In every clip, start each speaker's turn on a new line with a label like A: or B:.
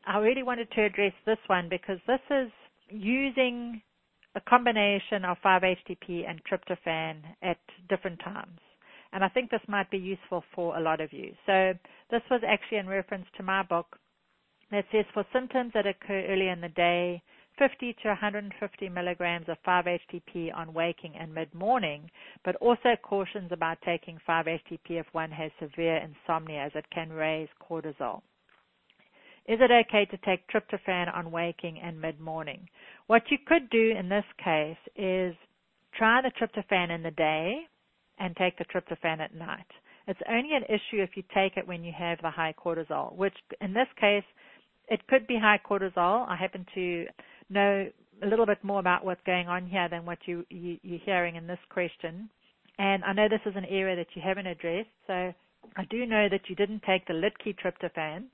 A: I really wanted to address this one because this is using a combination of 5-HTP and tryptophan at different times. And I think this might be useful for a lot of you. So this was actually in reference to my book that says for symptoms that occur early in the day, 50 to 150 milligrams of 5-HTP on waking and mid-morning, but also cautions about taking 5-HTP if one has severe insomnia as it can raise cortisol. Is it okay to take tryptophan on waking and mid-morning? What you could do in this case is try the tryptophan in the day and take the tryptophan at night. It's only an issue if you take it when you have the high cortisol, which in this case, it could be high cortisol. I happen to know a little bit more about what's going on here than what you're hearing in this question. And I know this is an area that you haven't addressed, so I do know that you didn't take the Liedtke tryptophan.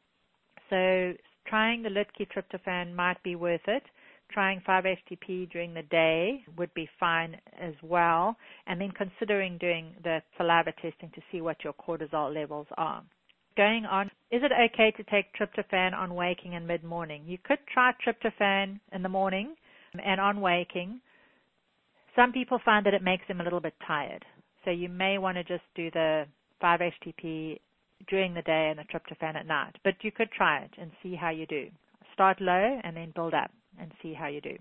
A: So trying the Liedtke tryptophan might be worth it. Trying 5-HTP during the day would be fine as well. And then considering doing the saliva testing to see what your cortisol levels are. Going on, is it okay to take tryptophan on waking and mid-morning? You could try tryptophan in the morning and on waking. Some people find that it makes them a little bit tired. So you may want to just do the 5-HTP during the day and the tryptophan at night. But you could try it and see how you do. Start low and then build up and see how you do.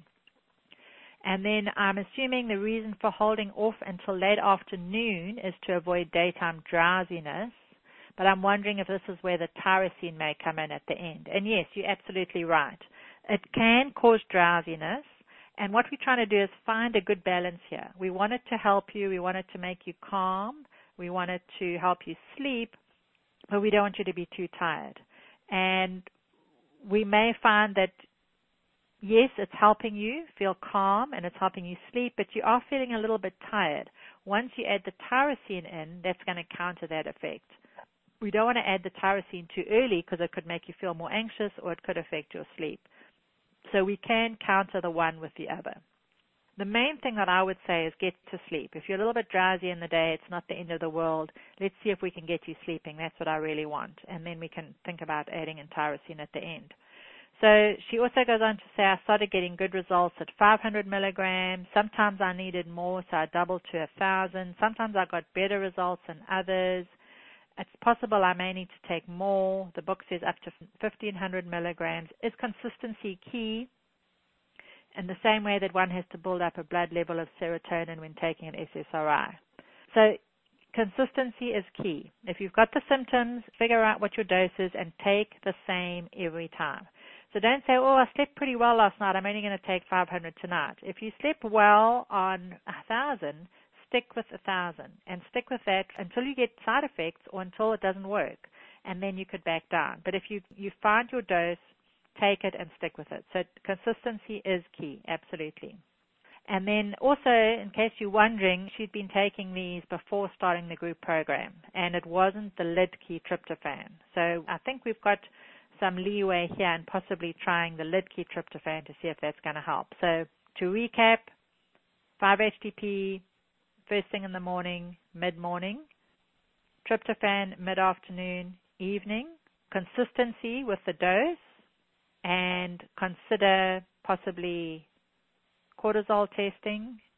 A: And then I'm assuming the reason for holding off until late afternoon is to avoid daytime drowsiness. But I'm wondering if this is where the tyrosine may come in at the end. And yes, you're absolutely right. It can cause drowsiness. And what we're trying to do is find a good balance here. We want it to help you. We want it to make you calm. We want it to help you sleep. But we don't want you to be too tired. And we may find that, yes, it's helping you feel calm and it's helping you sleep, but you are feeling a little bit tired. Once you add the tyrosine in, that's going to counter that effect. We don't want to add the tyrosine too early because it could make you feel more anxious or it could affect your sleep. So we can counter the one with the other. The main thing that I would say is get to sleep. If you're a little bit drowsy in the day, it's not the end of the world. Let's see if we can get you sleeping. That's what I really want. And then we can think about adding in tyrosine at the end. So she also goes on to say, I started getting good results at 500 milligrams. Sometimes I needed more, so I doubled to 1,000. Sometimes I got better results than others. It's possible I may need to take more. The book says up to 1,500 milligrams. Is consistency key? In the same way that one has to build up a blood level of serotonin when taking an SSRI. So consistency is key. If you've got the symptoms, figure out what your dose is and take the same every time. So don't say, oh, I slept pretty well last night. I'm only going to take 500 tonight. If you slept well on 1,000, stick with 1,000 and stick with that until you get side effects or until it doesn't work. And then you could back down. But if you find your dose, take it and stick with it. So consistency is key, absolutely. And then also, in case you're wondering, she'd been taking these before starting the group program, and it wasn't the Liedtke tryptophan. So I think we've got some leeway here and possibly trying the Liedtke tryptophan to see if that's going to help. So to recap, 5-HTP, first thing in the morning, mid-morning, tryptophan mid-afternoon, evening, consistency with the dose, and consider possibly cortisol testing